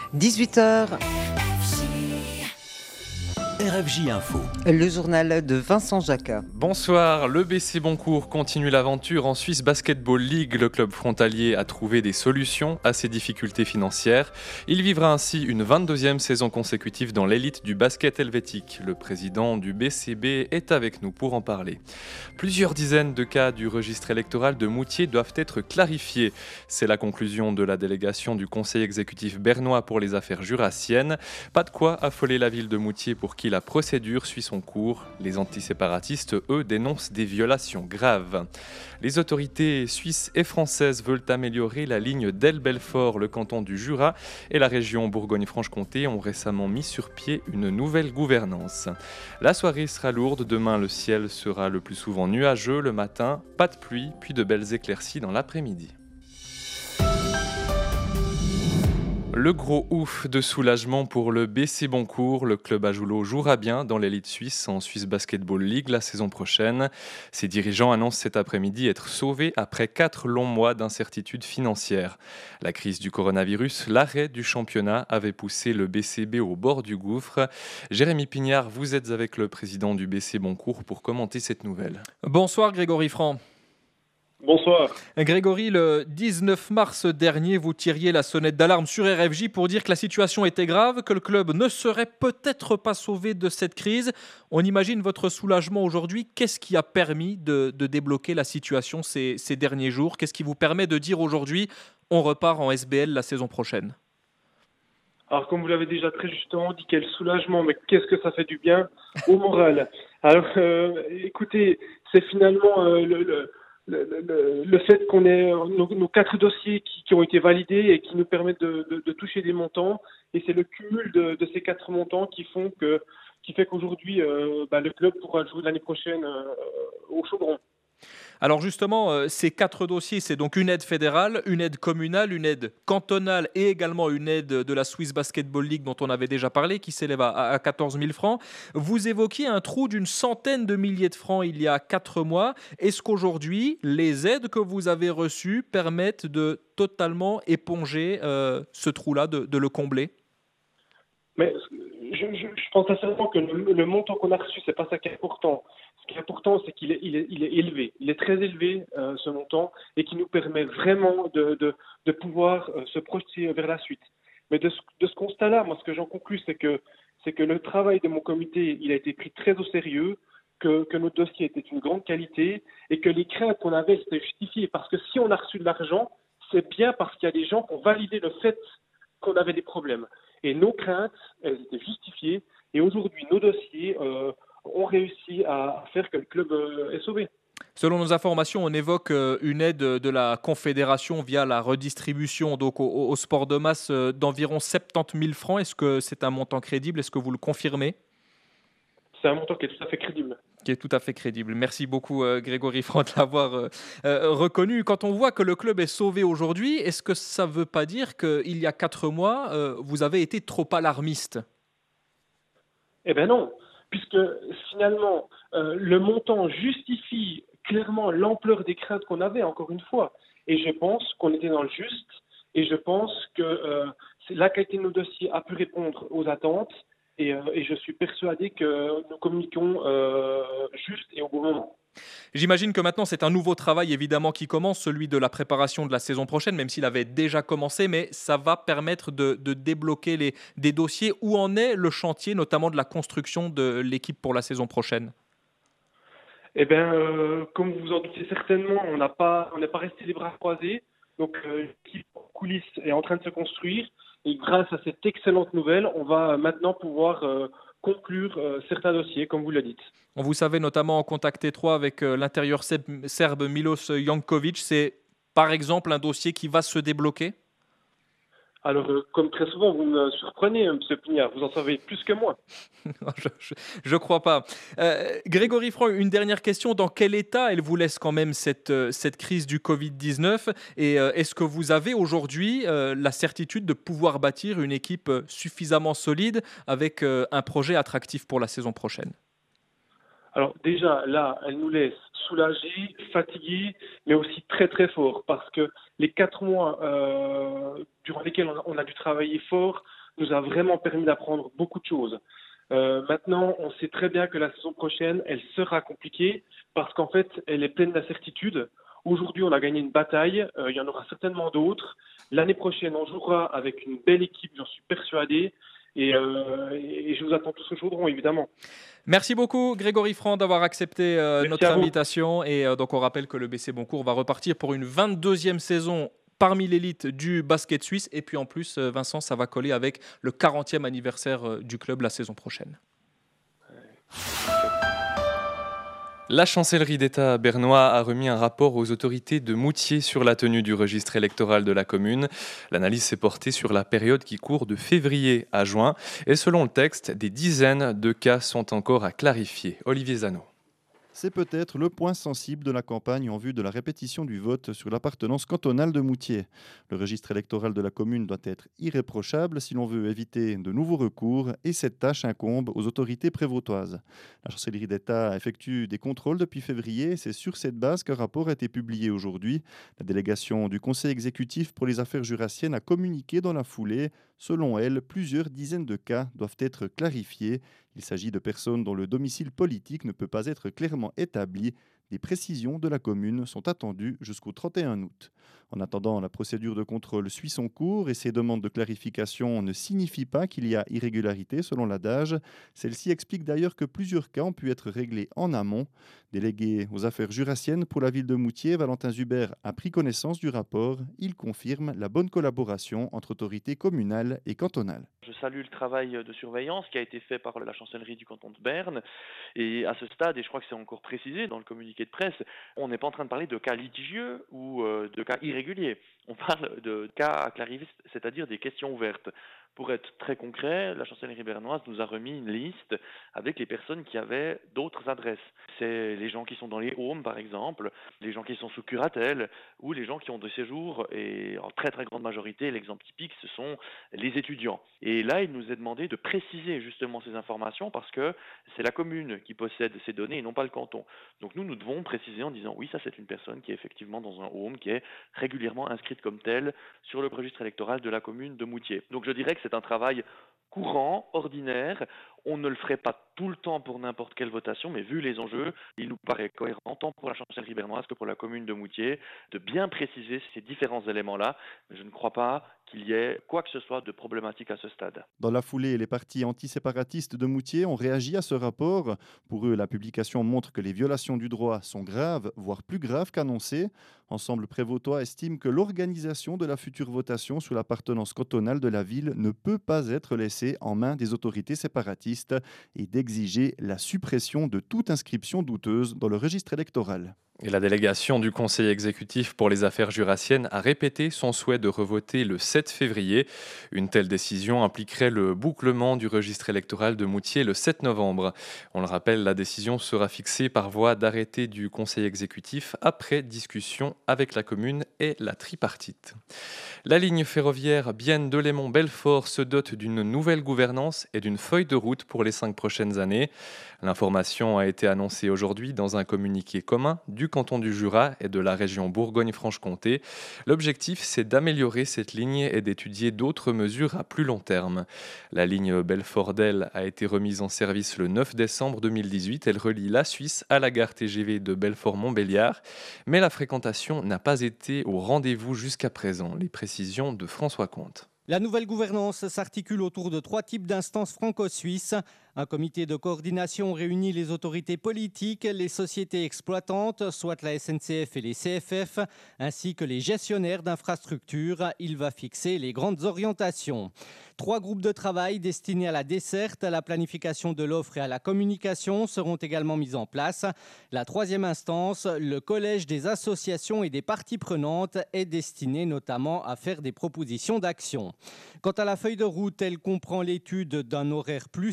18h, RFJ Info. le journal de Vincent Jacquat. Bonsoir, le BC Boncourt continue l'aventure en Swiss Basketball League. Le club frontalier a trouvé des solutions à ses difficultés financières. Il vivra ainsi une 22e saison consécutive dans l'élite du basket helvétique. Le président du BCB est avec nous pour en parler. Plusieurs dizaines de cas du registre électoral de Moutier doivent être clarifiés. C'est la conclusion de la délégation du conseil exécutif bernois pour les affaires jurassiennes. Pas de quoi affoler la ville de Moutier pour qui la procédure suit son cours. Les antiséparatistes, eux, dénoncent des violations graves. Les autorités suisses et françaises veulent améliorer la ligne d'El-Belfort. Le canton du Jura et la région Bourgogne-Franche-Comté ont récemment mis sur pied une nouvelle gouvernance. La soirée sera lourde. Demain, le ciel sera le plus souvent nuageux. Le matin, pas de pluie, puis de belles éclaircies dans l'après-midi. Le gros ouf de soulagement pour le BC Boncourt. Le club à Joulot jouera bien dans l'élite suisse en Swiss Basketball League la saison prochaine. Ses dirigeants annoncent cet après-midi être sauvés après 4 longs mois d'incertitude financière. La crise du coronavirus, l'arrêt du championnat avait poussé le BCB au bord du gouffre. Jérémy Pignard, vous êtes avec le président du BC Boncourt pour commenter cette nouvelle. Bonsoir Grégory Franc. Bonsoir. Grégory, le 19 mars dernier, vous tiriez la sonnette d'alarme sur RFJ pour dire que la situation était grave, que le club ne serait peut-être pas sauvé de cette crise. On imagine votre soulagement aujourd'hui. Qu'est-ce qui a permis de débloquer la situation ces derniers jours? Qu'est-ce qui vous permet de dire aujourd'hui on repart en SBL la saison prochaine? Alors, comme vous l'avez déjà très justement dit, quel soulagement, mais qu'est-ce que ça fait du bien au moral. Alors, écoutez, c'est finalement le fait qu'on ait nos 4 dossiers qui ont été validés et qui nous permettent de toucher des montants. Et c'est le cumul de ces 4 montants qui fait qu'aujourd'hui, le club pourra jouer l'année prochaine au Chaudron. Alors justement, ces 4 dossiers, c'est donc une aide fédérale, une aide communale, une aide cantonale et également une aide de la Swiss Basketball League dont on avait déjà parlé, qui s'élève à 14 000 francs. Vous évoquiez un trou d'une centaine de milliers de francs il y a 4 mois. Est-ce qu'aujourd'hui, les aides que vous avez reçues permettent de totalement éponger ce trou-là, de le combler? Mais je pense sincèrement que le montant qu'on a reçu, c'est pas ça qui est important. Ce qui est important, c'est qu'il est élevé. Il est très élevé, ce montant, et qui nous permet vraiment de pouvoir se projeter vers la suite. Mais de ce constat-là, moi, ce que j'en conclus, c'est que le travail de mon comité, il a été pris très au sérieux, que notre dossier était une grande qualité, et que les craintes qu'on avait étaient justifiées. Parce que si on a reçu de l'argent, c'est bien parce qu'il y a des gens qui ont validé le fait qu'on avait des problèmes. Et nos craintes, elles étaient justifiées. Et aujourd'hui, nos dossiers ont réussi à faire que le club est sauvé. Selon nos informations, on évoque une aide de la Confédération via la redistribution donc au sport de masse d'environ 70 000 francs. Est-ce que c'est un montant crédible? Est-ce que vous le confirmez? C'est un montant qui est tout à fait crédible. Qui est tout à fait crédible. Merci beaucoup Grégory Franc de l'avoir reconnu. Quand on voit que le club est sauvé aujourd'hui, est-ce que ça ne veut pas dire qu'il y a 4 mois, vous avez été trop alarmiste? Eh bien non, puisque finalement, le montant justifie clairement l'ampleur des craintes qu'on avait, encore une fois. Et je pense qu'on était dans le juste, et je pense que la qualité de nos dossiers a pu répondre aux attentes. Et je suis persuadé que nous communiquons juste et au bon moment. J'imagine que maintenant c'est un nouveau travail évidemment qui commence, celui de la préparation de la saison prochaine, même s'il avait déjà commencé, mais ça va permettre de débloquer des dossiers. Où en est le chantier, notamment de la construction de l'équipe pour la saison prochaine? Eh bien, comme vous en doutez certainement, on n'est pas resté les bras croisés. Donc l'équipe en coulisses est en train de se construire. Et grâce à cette excellente nouvelle, on va maintenant pouvoir conclure certains dossiers, comme vous le dites. Vous savez notamment en contact étroit avec l'intérieur serbe Milos Jankovic. C'est par exemple un dossier qui va se débloquer? Alors, comme très souvent, vous me surprenez, M. Pignard, vous en savez plus que moi. Je crois pas. Grégory Franc, une dernière question. Dans quel état elle vous laisse quand même cette crise du Covid-19? Et est-ce que vous avez aujourd'hui la certitude de pouvoir bâtir une équipe suffisamment solide avec un projet attractif pour la saison prochaine? Alors déjà, là, elle nous laisse soulagés, fatigués, mais aussi très très forts, parce que les 4 mois durant lesquels on a dû travailler fort nous a vraiment permis d'apprendre beaucoup de choses. Maintenant, on sait très bien que la saison prochaine, elle sera compliquée parce qu'en fait, elle est pleine d'incertitudes. Aujourd'hui, on a gagné une bataille, il y en aura certainement d'autres. L'année prochaine, on jouera avec une belle équipe, j'en suis persuadé. Et je vous attends tous au chaudron, évidemment. Merci beaucoup Grégory Franc d'avoir accepté notre à vous. invitation. Et donc on rappelle que le BC Boncourt va repartir pour une 22e saison parmi l'élite du basket suisse. Et puis en plus, Vincent, ça va coller avec le 40e anniversaire du club la saison prochaine. La chancellerie d'État bernois a remis un rapport aux autorités de Moutier sur la tenue du registre électoral de la commune. L'analyse s'est portée sur la période qui court de février à juin. Et selon le texte, des dizaines de cas sont encore à clarifier. Olivier Zano. C'est peut-être le point sensible de la campagne en vue de la répétition du vote sur l'appartenance cantonale de Moutier. Le registre électoral de la commune doit être irréprochable si l'on veut éviter de nouveaux recours et cette tâche incombe aux autorités prévôtoises. La chancellerie d'État effectue des contrôles depuis février et c'est sur cette base qu'un rapport a été publié aujourd'hui. La délégation du Conseil exécutif pour les affaires jurassiennes a communiqué dans la foulée. Selon elle, plusieurs dizaines de cas doivent être clarifiés. Il s'agit de personnes dont le domicile politique ne peut pas être clairement établi. Des précisions de la commune sont attendues jusqu'au 31 août. En attendant, la procédure de contrôle suit son cours et ces demandes de clarification ne signifient pas qu'il y a irrégularité selon l'adage. Celle-ci explique d'ailleurs que plusieurs cas ont pu être réglés en amont. Délégué aux affaires jurassiennes pour la ville de Moutier, Valentin Zuber a pris connaissance du rapport. Il confirme la bonne collaboration entre autorités communales et cantonales. Je salue le travail de surveillance qui a été fait par la chancellerie du canton de Berne. Et à ce stade, et je crois que c'est encore précisé dans le communiqué de presse, on n'est pas en train de parler de cas litigieux ou de cas irréguliers. On parle de cas à clarifier, c'est-à-dire des questions ouvertes. Pour être très concret, la chancellerie bernoise nous a remis une liste avec les personnes qui avaient d'autres adresses. C'est les gens qui sont dans les homes, par exemple, les gens qui sont sous curatelle ou les gens qui ont des séjours. Et en très très grande majorité, l'exemple typique, ce sont les étudiants. Et là, il nous est demandé de préciser justement ces informations parce que c'est la commune qui possède ces données et non pas le canton. Donc nous devons préciser en disant oui, ça c'est une personne qui est effectivement dans un home, qui est régulièrement inscrite comme telle sur le registre électoral de la commune de Moutier. Donc je dirais que c'est un travail courant, ordinaire. On ne le ferait pas tout le temps pour n'importe quelle votation, mais vu les enjeux, il nous paraît cohérent, tant pour la chancellerie bernoise que pour la commune de Moutier, de bien préciser ces différents éléments-là. Mais je ne crois pas qu'il y ait quoi que ce soit de problématique à ce stade. Dans la foulée, les partis antiséparatistes de Moutier ont réagi à ce rapport. Pour eux, la publication montre que les violations du droit sont graves, voire plus graves qu'annoncées. Ensemble Prévôtois estime que l'organisation de la future votation sur l'appartenance cantonale de la ville ne peut pas être laissée en main des autorités séparatistes et d'exiger la suppression de toute inscription douteuse dans le registre électoral. Et la délégation du Conseil exécutif pour les affaires jurassiennes a répété son souhait de revoter le 7 février. Une telle décision impliquerait le bouclement du registre électoral de Moutier le 7 novembre. On le rappelle, la décision sera fixée par voie d'arrêté du Conseil exécutif après discussion avec la commune et la tripartite. La ligne ferroviaire Bienne-Delémont-Belfort se dote d'une nouvelle gouvernance et d'une feuille de route pour les 5 prochaines années. L'information a été annoncée aujourd'hui dans un communiqué commun du canton du Jura et de la région Bourgogne-Franche-Comté. L'objectif, c'est d'améliorer cette ligne et d'étudier d'autres mesures à plus long terme. La ligne Belfort-Del a été remise en service le 9 décembre 2018. Elle relie la Suisse à la gare TGV de Belfort-Montbéliard. Mais la fréquentation n'a pas été au rendez-vous jusqu'à présent. Les précisions de François Comte. La nouvelle gouvernance s'articule autour de 3 types d'instances franco-suisses. Un comité de coordination réunit les autorités politiques, les sociétés exploitantes, soit la SNCF et les CFF, ainsi que les gestionnaires d'infrastructures. Il va fixer les grandes orientations. 3 groupes de travail destinés à la desserte, à la planification de l'offre et à la communication seront également mis en place. La 3e instance, le collège des associations et des parties prenantes, est destiné notamment à faire des propositions d'action. Quant à la feuille de route, elle comprend l'étude d'un horaire plus systématique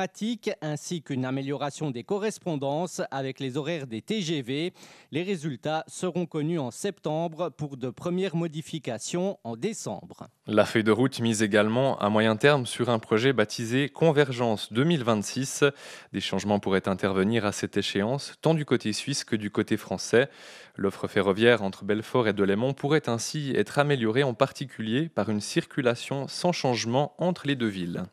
thématique ainsi qu'une amélioration des correspondances avec les horaires des TGV. Les résultats seront connus en septembre pour de premières modifications en décembre. La feuille de route mise également à moyen terme sur un projet baptisé Convergence 2026. Des changements pourraient intervenir à cette échéance, tant du côté suisse que du côté français. L'offre ferroviaire entre Belfort et Delémont pourrait ainsi être améliorée, en particulier par une circulation sans changement entre les deux villes.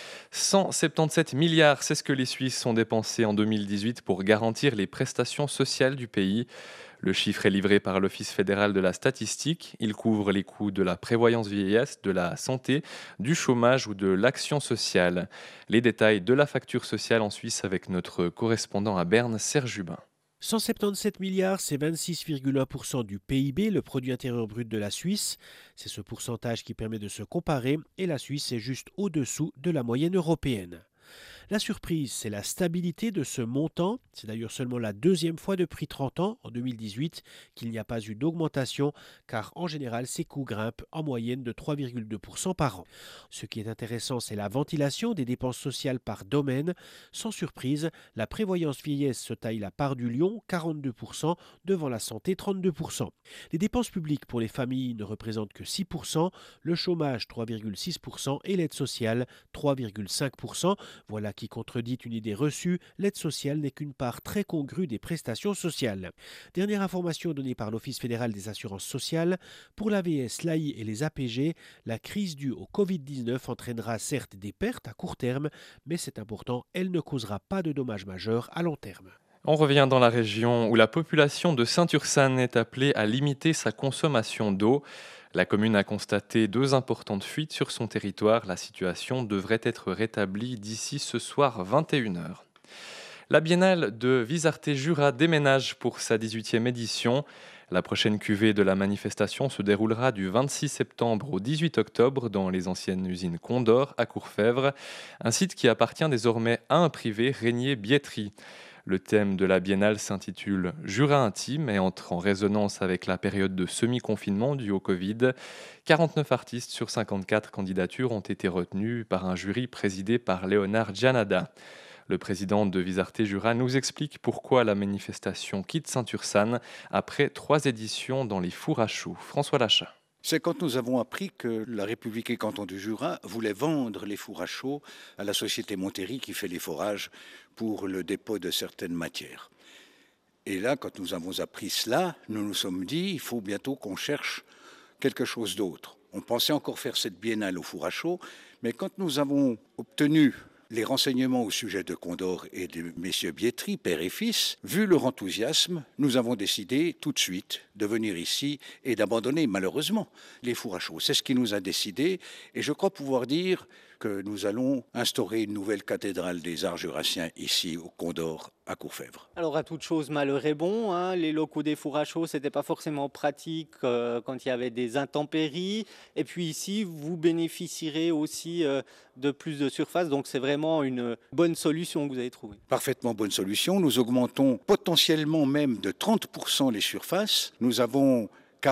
177 milliards, c'est ce que les Suisses ont dépensé en 2018 pour garantir les prestations sociales du pays. Le chiffre est livré par l'Office fédéral de la statistique. Il couvre les coûts de la prévoyance vieillesse, de la santé, du chômage ou de l'action sociale. Les détails de la facture sociale en Suisse avec notre correspondant à Berne, Serge Jubin. 177 milliards, c'est 26,1% du PIB, le produit intérieur brut de la Suisse. C'est ce pourcentage qui permet de se comparer et la Suisse est juste au-dessous de la moyenne européenne. La surprise, c'est la stabilité de ce montant. C'est d'ailleurs seulement la deuxième fois depuis 30 ans, en 2018, qu'il n'y a pas eu d'augmentation, car en général, ces coûts grimpent en moyenne de 3,2% par an. Ce qui est intéressant, c'est la ventilation des dépenses sociales par domaine. Sans surprise, la prévoyance vieillesse se taille la part du lion, 42%, devant la santé, 32%. Les dépenses publiques pour les familles ne représentent que 6%, le chômage, 3,6% et l'aide sociale, 3,5%. Voilà qui contredit une idée reçue, l'aide sociale n'est qu'une part très congrue des prestations sociales. Dernière information donnée par l'Office fédéral des assurances sociales, pour l'AVS, l'AI et les APG, la crise due au Covid-19 entraînera certes des pertes à court terme, mais c'est important, elle ne causera pas de dommages majeurs à long terme. On revient dans la région où la population de Saint-Ursanne est appelée à limiter sa consommation d'eau. La commune a constaté 2 importantes fuites sur son territoire. La situation devrait être rétablie d'ici ce soir 21h. La biennale de Visarté-Jura déménage pour sa 18e édition. La prochaine cuvée de la manifestation se déroulera du 26 septembre au 18 octobre dans les anciennes usines Condor à Courfèvre, un site qui appartient désormais à un privé, Régnier Bietri. Le thème de la biennale s'intitule Jura intime et entre en résonance avec la période de semi-confinement dû au Covid. 49 artistes sur 54 candidatures ont été retenues par un jury présidé par Léonard Gianada. Le président de Visarté-Jura nous explique pourquoi la manifestation quitte Saint-Ursanne après 3 éditions dans les fours à choux. François Lachat. C'est quand nous avons appris que la République et Canton du Jura voulaient vendre les fours à chaud à la société Montéry qui fait les forages pour le dépôt de certaines matières. Et là, quand nous avons appris cela, nous nous sommes dit il faut bientôt qu'on cherche quelque chose d'autre. On pensait encore faire cette biennale au four à chaud, mais quand nous avons obtenu les renseignements au sujet de Condor et de messieurs Bietri, père et fils, vu leur enthousiasme, nous avons décidé tout de suite de venir ici et d'abandonner malheureusement les fours à chaud. C'est ce qui nous a décidé et je crois pouvoir dire que nous allons instaurer une nouvelle cathédrale des arts jurassiens ici au Condor à Courfèvre. Alors à toute chose, malheur est bon. Les locaux des fours à chaud, c'était pas forcément pratique quand il y avait des intempéries. Et puis ici, vous bénéficierez aussi de plus de surface. Donc c'est vraiment une bonne solution que vous avez trouvée. Parfaitement bonne solution. Nous augmentons potentiellement même de 30% les surfaces. Nous avons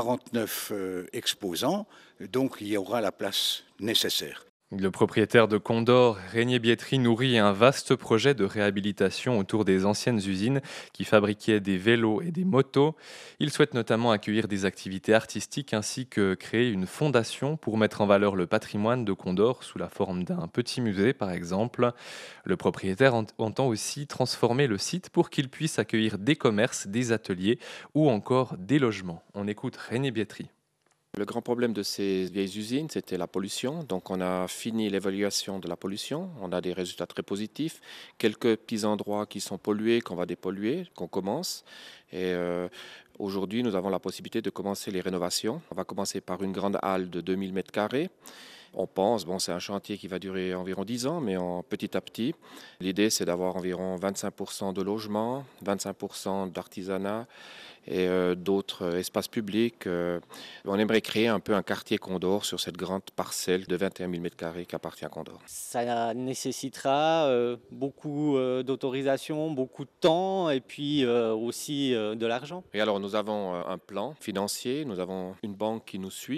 49 exposants, donc il y aura la place nécessaire. Le propriétaire de Condor, Régnier Bietri, nourrit un vaste projet de réhabilitation autour des anciennes usines qui fabriquaient des vélos et des motos. Il souhaite notamment accueillir des activités artistiques ainsi que créer une fondation pour mettre en valeur le patrimoine de Condor sous la forme d'un petit musée par exemple. Le propriétaire entend aussi transformer le site pour qu'il puisse accueillir des commerces, des ateliers ou encore des logements. On écoute Régnier Bietri. Le grand problème de ces vieilles usines, c'était la pollution. Donc on a fini l'évaluation de la pollution. On a des résultats très positifs. Quelques petits endroits qui sont pollués, qu'on va dépolluer, qu'on commence. Et aujourd'hui, nous avons la possibilité de commencer les rénovations. On va commencer par une grande halle de 2000 m². On pense, c'est un chantier qui va durer environ 10 ans, mais petit à petit. L'idée, c'est d'avoir environ 25% de logements, 25% d'artisanat et d'autres espaces publics. On aimerait créer un peu un quartier Condor sur cette grande parcelle de 21 000 m² qui appartient à Condor. Ça nécessitera beaucoup d'autorisation, beaucoup de temps et puis aussi de l'argent. Et alors, nous avons un plan financier, nous avons une banque qui nous suit,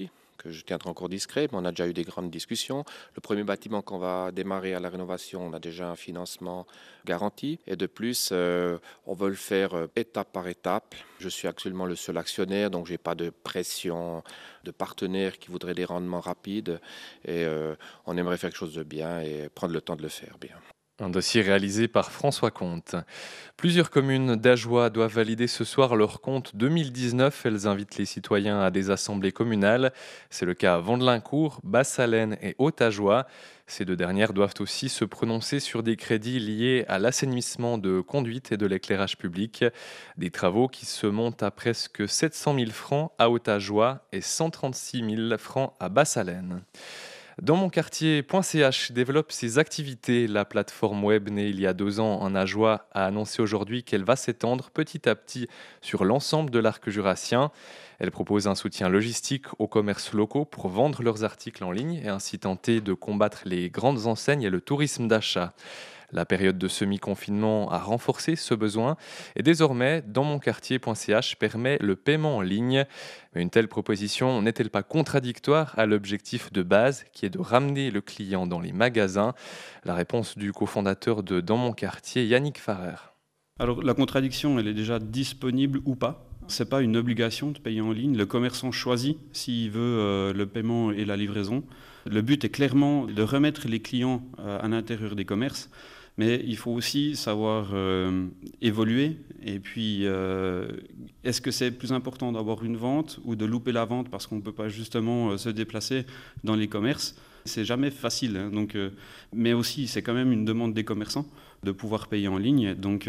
que je tiendrai encore discret, mais on a déjà eu des grandes discussions. Le premier bâtiment qu'on va démarrer à la rénovation, on a déjà un financement garanti. Et de plus, on veut le faire étape par étape. Je suis actuellement le seul actionnaire, donc je n'ai pas de pression de partenaires qui voudraient des rendements rapides. Et on aimerait faire quelque chose de bien et prendre le temps de le faire bien. Un dossier réalisé par François Comte. Plusieurs communes d'Ajoie doivent valider ce soir leur compte 2019. Elles invitent les citoyens à des assemblées communales. C'est le cas à Vandelincourt, Basse-Salène et Haute-Ajoie. Ces deux dernières doivent aussi se prononcer sur des crédits liés à l'assainissement de conduite et de l'éclairage public. Des travaux qui se montent à presque 700 000 francs à Haute-Ajoie et 136 000 francs à Basse-Salène. Dans mon quartier.ch développe ses activités. La plateforme web née il y a 2 ans en Ajoie a annoncé aujourd'hui qu'elle va s'étendre petit à petit sur l'ensemble de l'arc jurassien. Elle propose un soutien logistique aux commerces locaux pour vendre leurs articles en ligne et ainsi tenter de combattre les grandes enseignes et le tourisme d'achat. La période de semi-confinement a renforcé ce besoin et désormais, dans monquartier.ch permet le paiement en ligne. Mais une telle proposition n'est-elle pas contradictoire à l'objectif de base qui est de ramener le client dans les magasins ? La réponse du cofondateur de Dans mon quartier, Yannick Farrer. Alors la contradiction, elle est déjà disponible ou pas. Ce n'est pas une obligation de payer en ligne. Le commerçant choisit s'il veut le paiement et la livraison. Le but est clairement de remettre les clients à l'intérieur des commerces. Mais il faut aussi savoir évoluer. Et puis, est-ce que c'est plus important d'avoir une vente ou de louper la vente parce qu'on ne peut pas justement se déplacer dans les commerces ? C'est jamais facile. Hein, donc, mais aussi, c'est quand même une demande des commerçants de pouvoir payer en ligne. Donc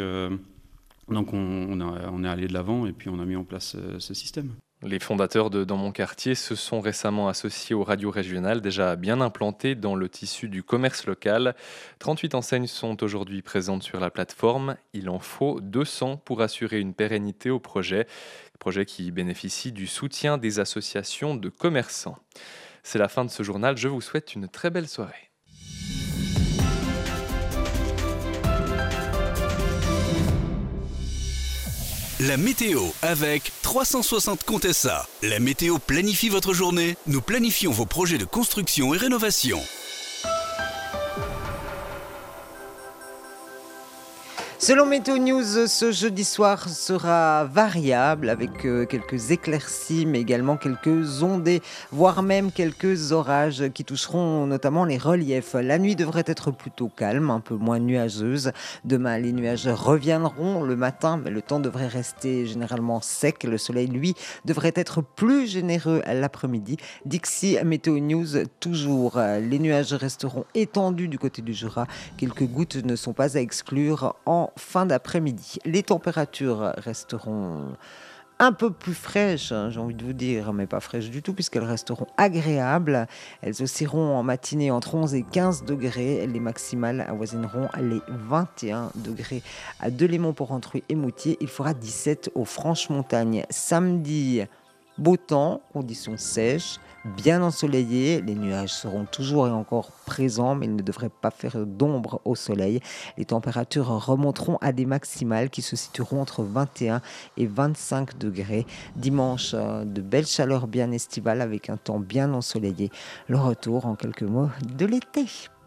on est allé de l'avant et puis on a mis en place ce système. Les fondateurs de Dans mon quartier se sont récemment associés aux radios régionales déjà bien implantées dans le tissu du commerce local. 38 enseignes sont aujourd'hui présentes sur la plateforme. Il en faut 200 pour assurer une pérennité au projet qui bénéficie du soutien des associations de commerçants. C'est la fin de ce journal. Je vous souhaite une très belle soirée. La météo avec 360 Contessa. La météo planifie votre journée. Nous planifions vos projets de construction et rénovation. Selon Météo News, ce jeudi soir sera variable avec quelques éclaircies, mais également quelques ondées, voire même quelques orages qui toucheront notamment les reliefs. La nuit devrait être plutôt calme, un peu moins nuageuse. Demain, les nuages reviendront le matin, mais le temps devrait rester généralement sec. Le soleil, lui, devrait être plus généreux l'après-midi. D'ici Météo News, toujours, les nuages resteront étendus du côté du Jura. Quelques gouttes ne sont pas à exclure en fin d'après-midi. Les températures resteront un peu plus fraîches, j'ai envie de vous dire, mais pas fraîches du tout, puisqu'elles resteront agréables. Elles oscilleront en matinée entre 11 et 15 degrés. Les maximales avoisineront les 21 degrés à Delémont-Porrentruy et Moutier. Il fera 17 aux Franches-Montagnes. Samedi, beau temps, conditions sèches, bien ensoleillé. Les nuages seront toujours et encore présents, mais ils ne devraient pas faire d'ombre au soleil. Les températures remonteront à des maximales qui se situeront entre 21 et 25 degrés. Dimanche, de belles chaleurs bien estivales avec un temps bien ensoleillé. Le retour, en quelques mots, de l'été.